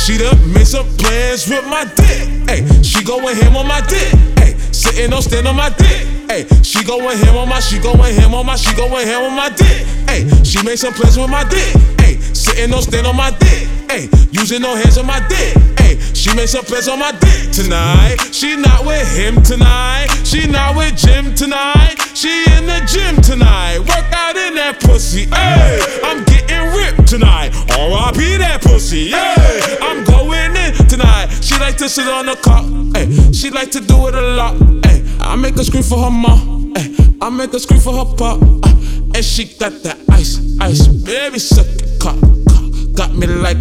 She done made some plans with my dick. Ay, she going ham on my dick. Ay, sitting on stand on my dick. Ay, she going ham on my, she going ham on my, she going ham on my dick. Ay, she made some plans with my dick. Ay, sitting on stand on my dick. Ay, using no hands on my dick. Ay, she made some plans on my dick tonight. She not with him tonight. She not with Jim tonight. She in the gym tonight. Work out in that pussy. Ay, I'm getting ripped tonight. R.I.P. that pussy. Ay, I'm going in tonight. She like to sit on the cock. Ay, she like to do it a lot. Ay, I make her scream for her mom. Ay, I make her scream for her pop. And she got that ice, ice. Baby, suck it, cock. Got me like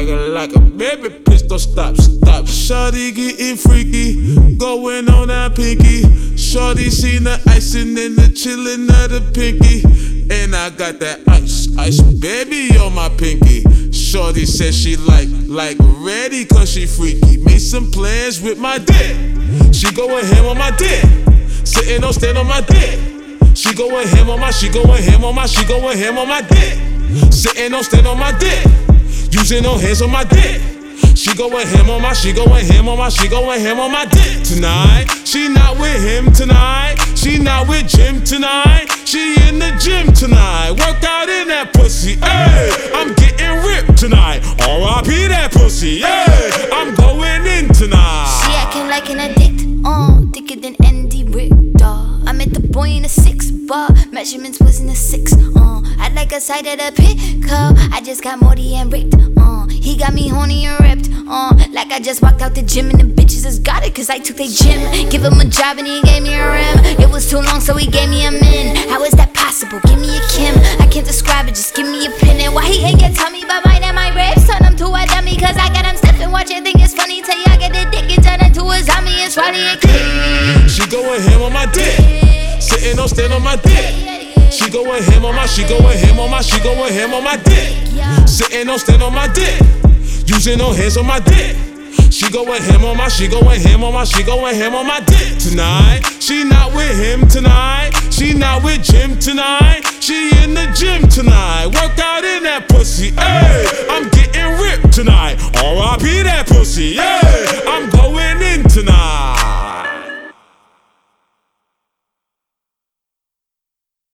a baby, please don't stop. Shawty getting freaky, going on that pinky. Shawty seen the icing and the chillin' of the pinky. And I got that ice, ice, baby, on my pinky. Shawty said she like ready cause she freaky. Made some plans with my dick. She going ham on my dick. Sitting on stand on my dick. She going ham on my, she going ham on my, she going ham on my dick. Sitting on stand on my dick. Using no hands on my dick. She going ham on my, she going ham on my, she going ham on my dick tonight. She not with him tonight. She not with Jim tonight. She in the gym tonight. Work out in that pussy. Ay, I'm getting ripped tonight. R.I.P. that pussy. Ay, I'm going in tonight. She acting like an addict. Thicker than Andy Richter. I met the boy in a 6-bar. Measurements was in a 6. I like a side of the pickup. I just got Morty and ripped. He got me horny and ripped. Like I just walked out the gym and the bitches just got it cause I took their gym. Give him a job and he gave me a rim. It was too long so he gave me a min. How is that possible? Give me a Kim. I can't describe it, just give me a pin. And why he ain't get tummy by mine and my ribs? Turn him to a dummy cause I got him stiff and watch it. Think it's funny till y'all get the dick and turn into a zombie. It's funny and clean. She going ham on my dick. Sitting on stand on my dick. She going ham on my, she going ham on my, she going ham on my dick. Sitting on stand on my dick. Using no hands on my dick. She going ham on my, she going ham on my, she going ham on my dick tonight. She not with him tonight. She not with Jim tonight. She in the gym tonight. Work out in that pussy. Ay, I'm getting ripped tonight. R.I.P. that pussy. Ay.